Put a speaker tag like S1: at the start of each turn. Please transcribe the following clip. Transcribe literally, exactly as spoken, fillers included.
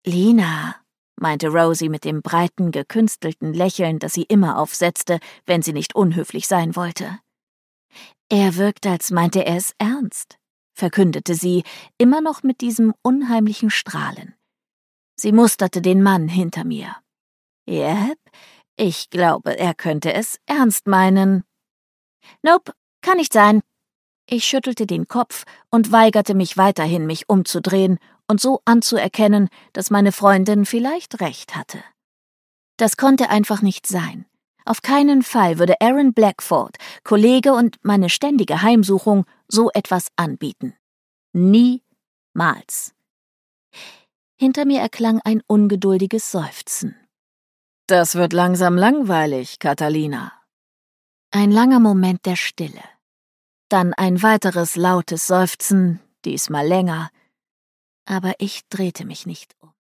S1: Lina, meinte Rosie mit dem breiten, gekünstelten Lächeln, das sie immer aufsetzte, wenn sie nicht unhöflich sein wollte. Er wirkt, als meinte er es ernst, verkündete sie, immer noch mit diesem unheimlichen Strahlen. Sie musterte den Mann hinter mir. Yep, ich glaube, er könnte es ernst meinen. Nope, kann nicht sein. Ich schüttelte den Kopf und weigerte mich weiterhin, mich umzudrehen und so anzuerkennen, dass meine Freundin vielleicht recht hatte. Das konnte einfach nicht sein. Auf keinen Fall würde Aaron Blackford, Kollege und meine ständige Heimsuchung, so etwas anbieten. Niemals. Hinter mir erklang ein ungeduldiges Seufzen. »Das wird langsam langweilig, Catalina.« Ein langer Moment der Stille. Dann ein weiteres lautes Seufzen, diesmal länger. Aber ich drehte mich nicht um.